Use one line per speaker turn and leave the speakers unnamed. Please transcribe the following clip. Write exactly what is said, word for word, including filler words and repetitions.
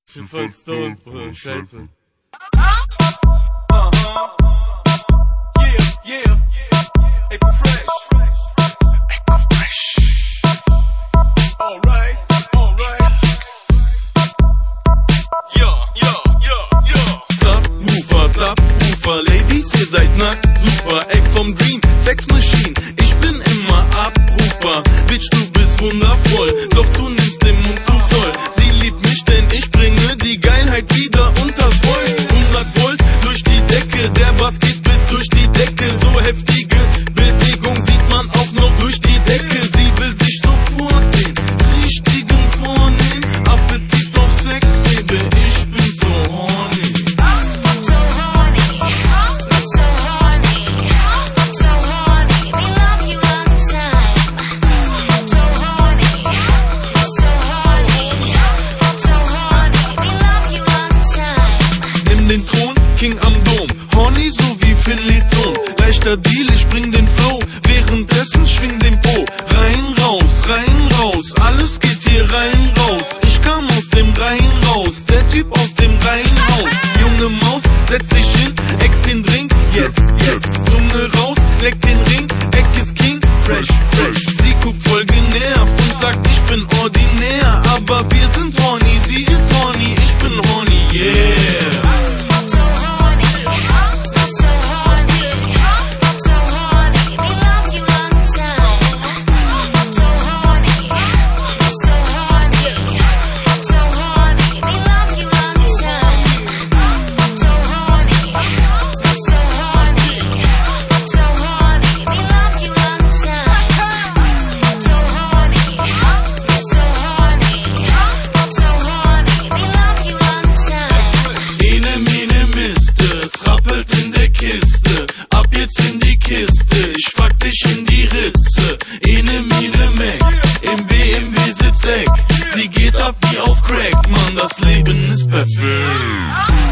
Für Vollstone, Bruder, Scheiße.
Uh-huh. Yeah, yeah, yeah. Echo Fresh. Echo Fresh. Alright, alright.
Ja, ja, ja, ja. Subwoofer, Subwoofer, Ladies, ihr seid nackt, super. Eck vom Dream, Sex Machine. Ich bin immer abrufbar. Bitch, du bist wundervoll, doch du nimmst den Mund zu voll. Sie liebt mich, denn ich bringe die Geilheit wieder unters Volk. hundert Volt durch die Decke, der Bass geht bis durch die Decke. So heftige Bewegung sieht man auch noch durch die Decke. Sie will sich sofort den richtigen vornehmen. Appetit auf Sex, Baby, ich bin so horny. Den Thron, King am Dom, horny so wie Philiton. Leichter Deal, ich bring den Flow, währenddessen schwing den Po. Rein, raus, rein, raus, alles geht hier rein, raus. Ich kam aus dem Rhein raus, der Typ aus dem Reihenhaus. Junge Maus, setz dich hin, ex den Drink, yes, yes. Zunge raus, leck den Ring, Eck ist King, fresh, fresh. Sie guckt voll genervt und sagt, ich bin ordinär. Aber wir sind horny, sie ist horny, ich bin horny, yeah. Ab jetzt in die Kiste, ich fuck dich in die Ritze. Ene, Mine, Mac, im B M W sitzt Eck. Sie geht ab wie auf Crack, Mann, das Leben ist perfekt.